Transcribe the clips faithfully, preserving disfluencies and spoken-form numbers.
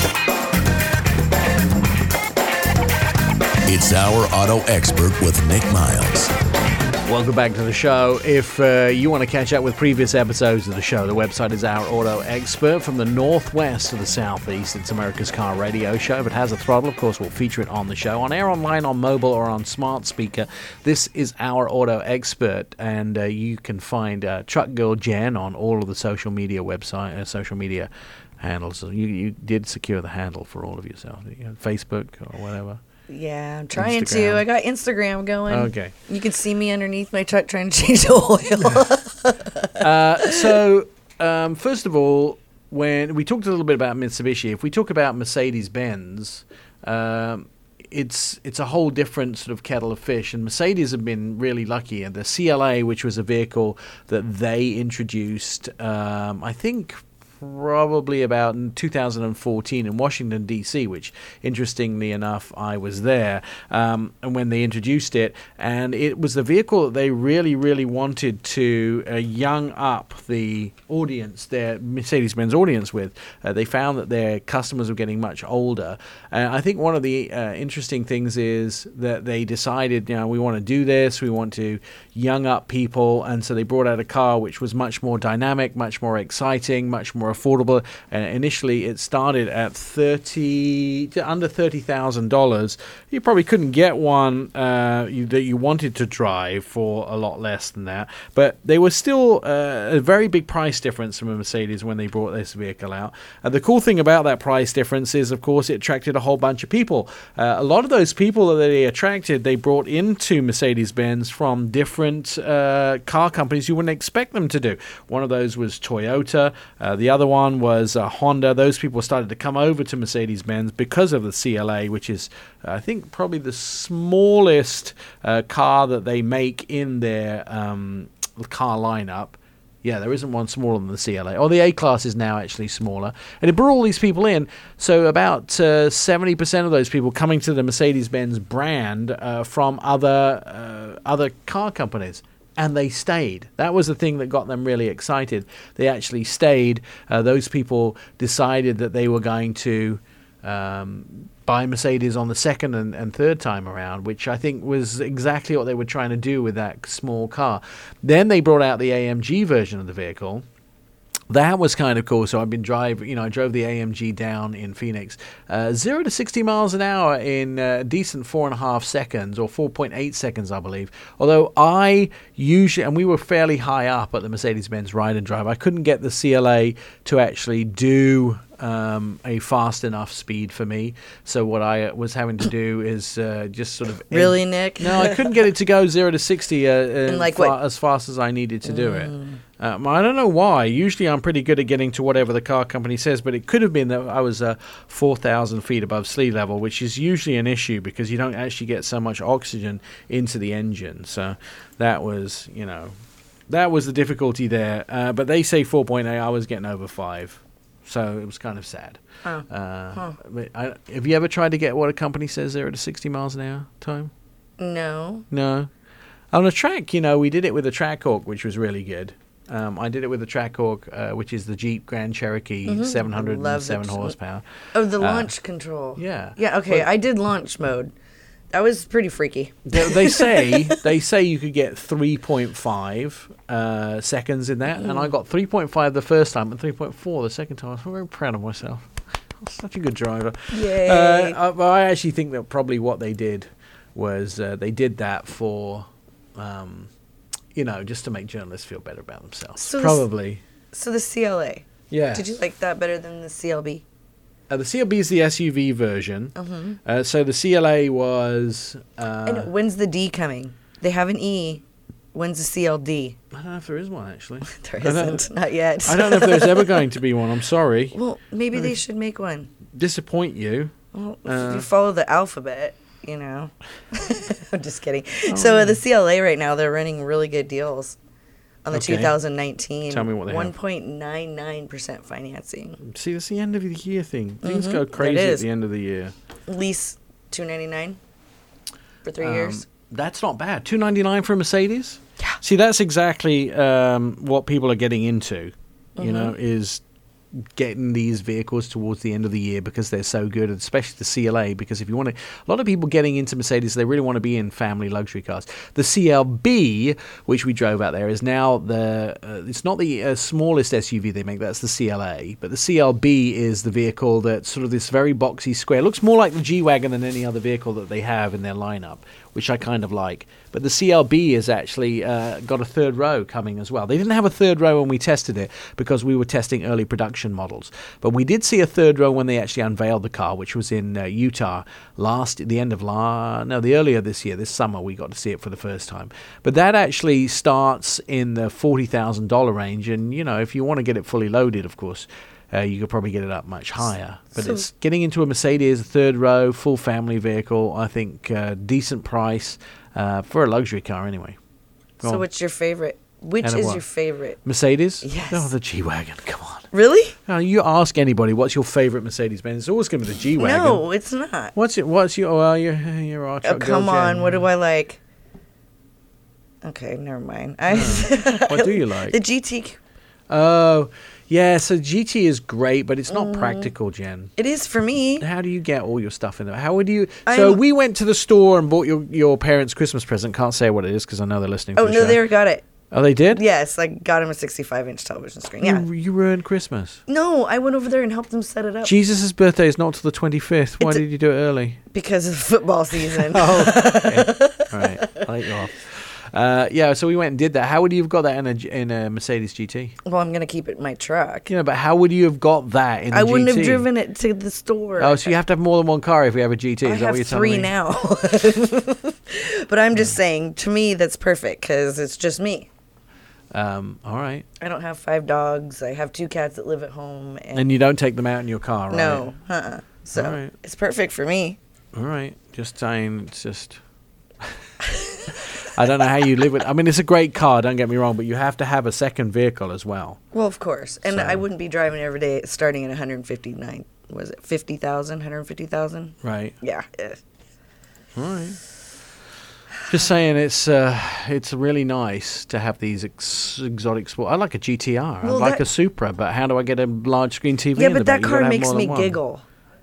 It's Our Auto Expert with Nick Miles. Welcome back to the show. If uh, you want to catch up with previous episodes of the show, the website is Our Auto Expert. From the northwest to the southeast, it's America's car radio show. If it has a throttle, of course, we'll feature it on the show. On air, online, on mobile, or on smart speaker, this is Our Auto Expert. And uh, you can find uh, Truck Girl Jen on all of the social media website, uh, social media handles. So you, you did secure the handle for all of yourself, you know, Facebook or whatever. Yeah, I'm trying Instagram. to. I got Instagram going. Okay. You can see me underneath my truck trying to change the oil. uh, so, um, first of all, when we talked a little bit about Mitsubishi, if we talk about Mercedes-Benz, um, it's it's a whole different sort of kettle of fish. And Mercedes have been really lucky. And the C L A, which was a vehicle that they introduced, um, I think, probably about in two thousand fourteen in Washington, D C, which, interestingly enough, I was there um, and when they introduced it. And it was the vehicle that they really, really wanted to uh, young up the audience, their Mercedes-Benz audience with. Uh, they found that their customers were getting much older. And I think one of the uh, interesting things is that they decided, you know, we want to do this, we want to young up people. And so they brought out a car which was much more dynamic, much more exciting, much more affordable. And initially it started at thirty to under thirty thousand dollars. You probably couldn't get one uh, you, that you wanted to drive for a lot less than that, but they were still uh, a very big price difference from a Mercedes when they brought this vehicle out. And the cool thing about that price difference is, of course, it attracted a whole bunch of people. Uh, a lot of those people that they attracted, they brought into Mercedes-Benz from different uh, car companies you wouldn't expect them to do. One of those was Toyota. Uh, the other one was uh, Honda. Those people started to come over to Mercedes-Benz because of the C L A, which is, uh, I think, probably the smallest uh, car that they make in their um, car lineup. Yeah, there isn't one smaller than the C L A. Or the A-Class is now actually smaller. And it brought all these people in. So about uh, seventy percent of those people coming to the Mercedes-Benz brand uh, from other uh, other car companies. And they stayed. That was the thing that got them really excited. They actually stayed. Uh, those people decided that they were going to um, buy Mercedes on the second and, and third time around, which I think was exactly what they were trying to do with that small car. Then they brought out the A M G version of the vehicle. That was kind of cool. So I've been driving, you know, I drove the A M G down in Phoenix, uh, zero to sixty miles an hour in a uh, decent four and a half seconds or four point eight seconds, I believe. Although I usually, and we were fairly high up at the Mercedes-Benz Ride and Drive, I couldn't get the C L A to actually do um, a fast enough speed for me. So what I was having to do is uh, just sort of really, end- Nick? No, I couldn't get it to go zero to sixty uh, uh, like fa- what? as fast as I needed to do mm. it. Um, I don't know why. Usually I'm pretty good at getting to whatever the car company says, but it could have been that I was uh, four thousand feet above sea level, which is usually an issue because you don't actually get so much oxygen into the engine. So that was, you know, that was the difficulty there. Uh, but they say four point eight. I was getting over five. So it was kind of sad. Oh. Uh, huh. but I, have you ever tried to get what a company says zero to sixty miles an hour time? No. No. On a track, you know, we did it with a Trackhawk, which was really good. Um, I did it with the Trackhawk, uh, which is the Jeep Grand Cherokee, mm-hmm. seven hundred seven horsepower. Oh, the uh, launch control. Yeah. Yeah. Okay, but I did launch mode. That was pretty freaky. They, they say they say you could get three point five uh, seconds in that, mm. and I got three point five the first time and three point four the second time. I was very proud of myself. I was such a good driver. Yay! Uh, I, I actually think that probably what they did was uh, they did that for. Um, You know, just to make journalists feel better about themselves. So Probably. The, so the C L A. Yeah. Did you like that better than the C L B? Uh, the C L B is the S U V version. Mm-hmm. Uh, so the C L A was... Uh, and when's the D coming? They have an E. When's the C L D? I don't know if there is one, actually. There isn't. Not yet. I don't know if there's ever going to be one. I'm sorry. Well, maybe they should make one. Disappoint you. Well, if uh, you follow the alphabet, you know. I'm just kidding. Oh. So uh, the C L A right now, they're running really good deals on the okay. two thousand nineteen. Tell me what they one have. one point nine nine percent financing. See, that's the end of the year thing. Things mm-hmm. go crazy at the end of the year. Lease two ninety-nine for three um, years. That's not bad. two ninety-nine for a Mercedes? Yeah. See, that's exactly um, what people are getting into, you mm-hmm. know, is getting these vehicles towards the end of the year because they're so good, especially the C L A, because if you want to, a lot of people getting into Mercedes, they really want to be in family luxury cars. The C L B, which we drove out there, is now the, uh, it's not the uh, smallest S U V they make, that's the C L A, but the C L B is the vehicle that's sort of this very boxy square. It looks more like the G-Wagon than any other vehicle that they have in their lineup, which I kind of like. But the C L B is actually uh, got a third row coming as well. They didn't have a third row when we tested it because we were testing early production models. But we did see a third row when they actually unveiled the car, which was in uh, Utah last, at the end of la, no, the earlier this year, this summer, we got to see it for the first time. But that actually starts in the forty thousand dollars range. And, you know, if you want to get it fully loaded, of course, Uh, you could probably get it up much higher. But So- it's getting into a Mercedes, a third row, full family vehicle. I think uh, decent price uh, for a luxury car anyway. Go So on. what's your favorite? Which And a is what? your favorite? Mercedes? Yes. Oh, the G-Wagon. Come on. Really? Now, you ask anybody what's your favorite Mercedes-Benz. It's always going to be the G-Wagon. No, it's not. What's it? What's your? Well, you're you're our Oh, truck come girl, on. Jen. What do I like? Okay, never mind. I, What do you like? The G T. Oh, yeah. So G T is great, but it's not Mm. practical, Jen. It is for me. How do you get all your stuff in there? How would you? So I'm- we went to the store and bought your, your parents' Christmas present. Can't say what it is because I know they're listening. Oh for the no, show. they already got it. Oh, they did. Yes, I got him a sixty-five inch television screen. Yeah. You, you ruined Christmas. No, I went over there and helped them set it up Jesus' birthday is not till the twenty-fifth. Why It's a- did you do it early? because of football season. Oh, okay. All right. I'll let you off. Uh, yeah, so we went and did that. How would you have got that in a, G- in a Mercedes G T? Well, I'm gonna keep it in my truck. You know, but how would you have got that in the I wouldn't G T? have driven it to the store. Oh, so you have to have more than one car if you have a G T. Is I that have what you're three telling me? now. But I'm just saying, to me, that's perfect because it's just me. Um, all right. I don't have five dogs. I have two cats that live at home. And, And you don't take them out in your car, right? no, uh-uh. So All right. it's perfect for me. All right. Just saying, it's just. I don't know how you live with. I mean, it's a great car. Don't get me wrong, but you have to have a second vehicle as well. Well, of course. And So- I wouldn't be driving every day starting at one hundred fifty-nine. Was it fifty thousand? one hundred fifty thousand? Right. Yeah. eh. All right. Just saying, it's uh, it's really nice to have these ex- exotic sport. I like a G T R. Well, I like that- a Supra, but how do I get a large screen T V? Yeah, in the but back? that You car gotta have makes more me than one. giggle.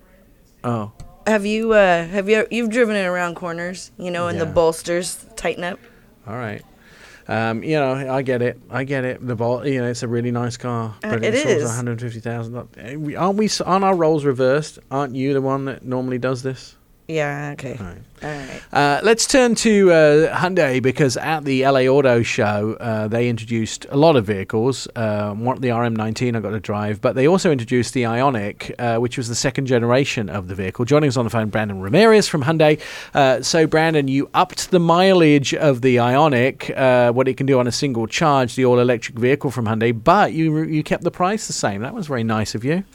Oh, Have you, uh, have you, you've driven it around corners, you know, and the Yeah. bolsters tighten up? all right. Um, you know, I get it. I get it. The Vol, you know, it's a really nice car, Uh, but it it's also is. one hundred fifty thousand. Aren't we? s- Aren't our roles reversed? Aren't you the one that normally does this? Yeah, okay. All right. All right. Uh, let's turn to uh, Hyundai because at the L A Auto Show, uh, they introduced a lot of vehicles. Uh, one, the R M nineteen I got to drive, but they also introduced the Ioniq, uh, which was the second generation of the vehicle. Joining us on the phone, Brandon Ramirez from Hyundai. Uh, so, Brandon, you upped the mileage of the Ioniq, uh, what it can do on a single charge, the all-electric vehicle from Hyundai, but you you kept the price the same. That was very nice of you.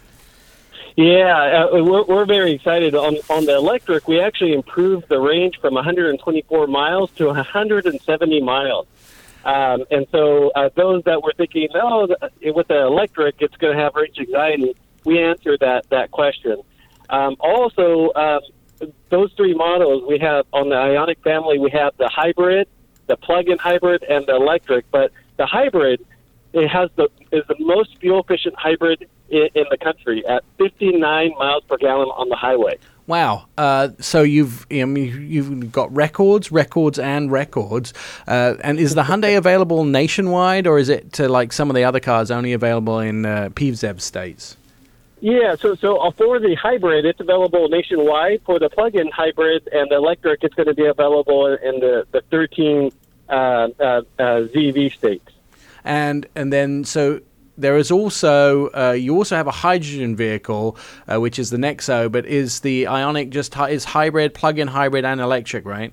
Yeah, uh, we're, we're very excited. On on the electric, we actually improved the range from one hundred twenty-four miles to one hundred seventy miles. Um, and so uh, those that were thinking, oh, the- with the electric, it's going to have range anxiety, we answered that, that question. Um, also, um, those three models we have on the Ioniq family, we have the hybrid, the plug-in hybrid, and the electric. But the hybrid, it has the is the most fuel-efficient hybrid in, in the country at fifty-nine miles per gallon on the highway. Wow. Uh, so you've I mean, you've got records, records, and records. Uh, and is the Hyundai available nationwide, or is it uh, like some of the other cars only available in uh, P V Z E B states? Yeah, so so uh, for the hybrid, it's available nationwide. For the plug-in hybrid and the electric, it's going to be available in the, the thirteen uh, uh, uh, Z V states. And and then so there is also uh, you also have a hydrogen vehicle, uh, which is the Nexo, but is the Ioniq just hy- is hybrid, plug-in hybrid, and electric, right?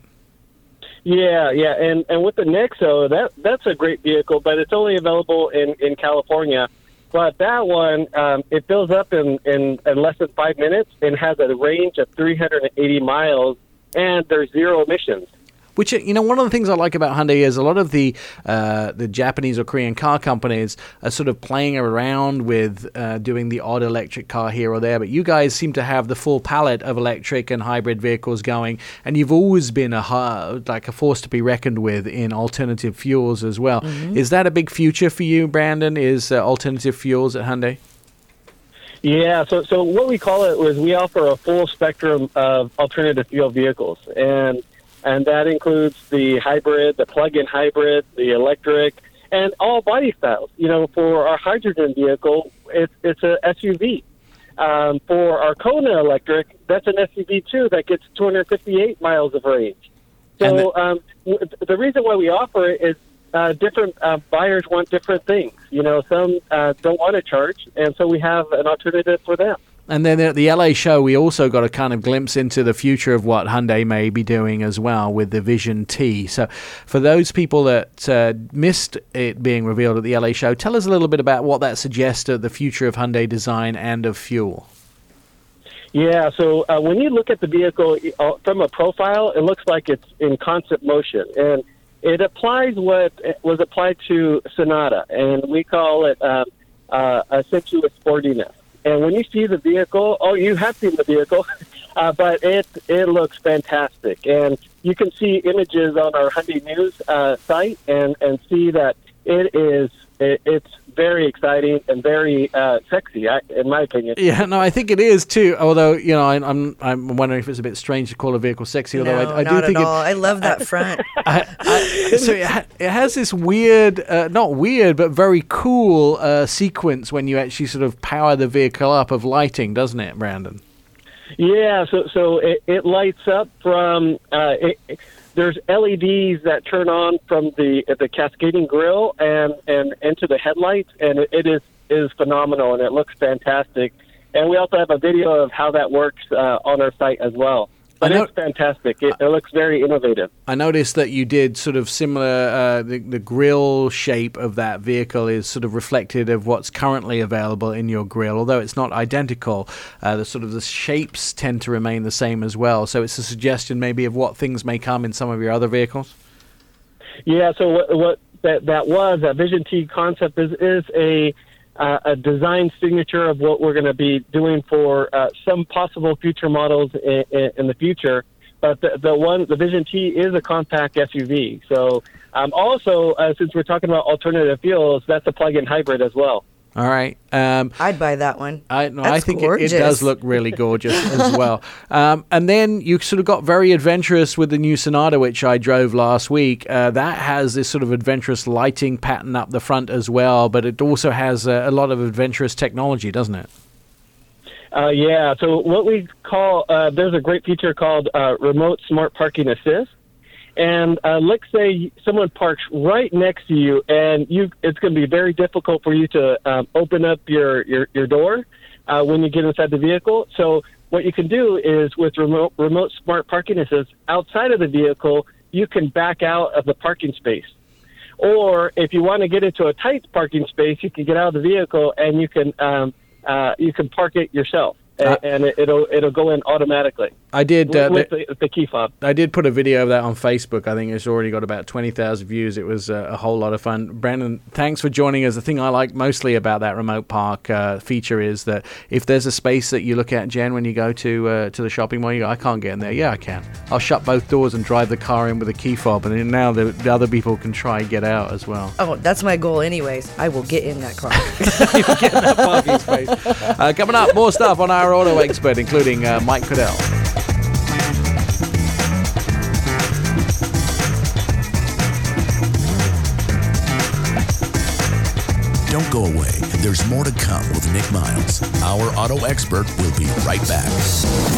Yeah, yeah, and, and with the Nexo, that that's a great vehicle, but it's only available in, in California. But that one, um, it fills up in, in, in less than five minutes and has a range of three hundred eighty miles, and there's zero emissions. Which, you know, one of the things I like about Hyundai is a lot of the uh, the Japanese or Korean car companies are sort of playing around with uh, doing the odd electric car here or there. But you guys seem to have the full palette of electric and hybrid vehicles going. And you've always been a ha- like a force to be reckoned with in alternative fuels as well. Mm-hmm. Is that a big future for you, Brandon, is uh, alternative fuels at Hyundai? Yeah, so so what we call it was we offer a full spectrum of alternative fuel vehicles, and and that includes the hybrid, the plug-in hybrid, the electric, and all body styles. You know, for our hydrogen vehicle, it's it's a S U V. Um, for our Kona electric, that's an S U V too that gets two hundred fifty-eight miles of range. So the- um, w- the reason why we offer it is uh, different uh, buyers want different things. You know, some uh, don't want to charge, and so we have an alternative for them. And then at the L A show, we also got a kind of glimpse into the future of what Hyundai may be doing as well with the Vision T. So for those people that uh, missed it being revealed at the L A show, tell us a little bit about what that suggests of the future of Hyundai design and of fuel. Yeah, so uh, when you look at the vehicle uh, from a profile, it looks like it's in constant motion. And it applies what was applied to Sonata, and we call it uh, uh, a sensuous sportiness. And when you see the vehicle, oh, you have seen the vehicle, uh, but it it looks fantastic. And you can see images on our Hyundai News uh, site and, and see that it is it, it's very exciting and very uh, sexy, I, in my opinion. Yeah, no, I think it is too. Although, you know, I, I'm I'm wondering if it's a bit strange to call a vehicle sexy. Although No, I, I do not think at it, all. I love that front. I, I, so it, ha- it has this weird, uh, not weird, but very cool uh, sequence when you actually sort of power the vehicle up of lighting, doesn't it, Brandon? Yeah, so so it, it lights up from uh, it, it- there's L E Ds that turn on from the the cascading grille and, and into the headlights, and it, it is is phenomenal and it looks fantastic. And we also have a video of how that works uh, on our site as well. But I know- it's fantastic. It, it looks very innovative. I noticed that you did sort of similar, uh, the, the grille shape of that vehicle is sort of reflected of what's currently available in your grille, although it's not identical. Uh, the sort of the shapes tend to remain the same as well. So it's a suggestion maybe of what things may come in some of your other vehicles. Yeah, so what, what that, that was, that Vision T concept is, is a uh, a design signature of what we're going to be doing for uh, some possible future models in, in, in the future. But the, the one, the Vision T is a compact S U V. So um, also, uh, since we're talking about alternative fuels, that's a plug-in hybrid as well. All right. Um, I'd buy that one. I, no, I That's think it, it gorgeous. does look really gorgeous as well. Um, and then you sort of got very adventurous with the new Sonata, which I drove last week. Uh, that has this sort of adventurous lighting pattern up the front as well, but it also has a, a lot of adventurous technology, doesn't it? Uh, yeah, so what we call, uh, there's a great feature called uh, Remote Smart Parking Assist. And uh, let's say someone parks right next to you, and you it's going to be very difficult for you to um, open up your, your, your door uh, when you get inside the vehicle. So what you can do is with remote, remote Smart Parking Assist, outside of the vehicle, you can back out of the parking space. Or if you want to get into a tight parking space, you can get out of the vehicle and you can um, uh, you can park it yourself, Uh, and it, it'll it'll go in automatically. I did. Uh, with the, the, the key fob. I did put a video of that on Facebook. I think it's already got about twenty thousand views. It was uh, a whole lot of fun. Brandon, thanks for joining us. The thing I like mostly about that remote park uh, feature is that if there's a space that you look at, Jen, when you go to uh, to the shopping mall, you go, I can't get in there. Yeah, I can. I'll shut both doors and drive the car in with a key fob, and then now the, the other people can try and get out as well. Oh, that's my goal anyways. I will get in that car. Get in that parking space. Uh, coming up, more stuff on our auto expert, including uh, Mike Cadell. Don't go away. There's more to come with Nick Miles. Our auto expert will be right back.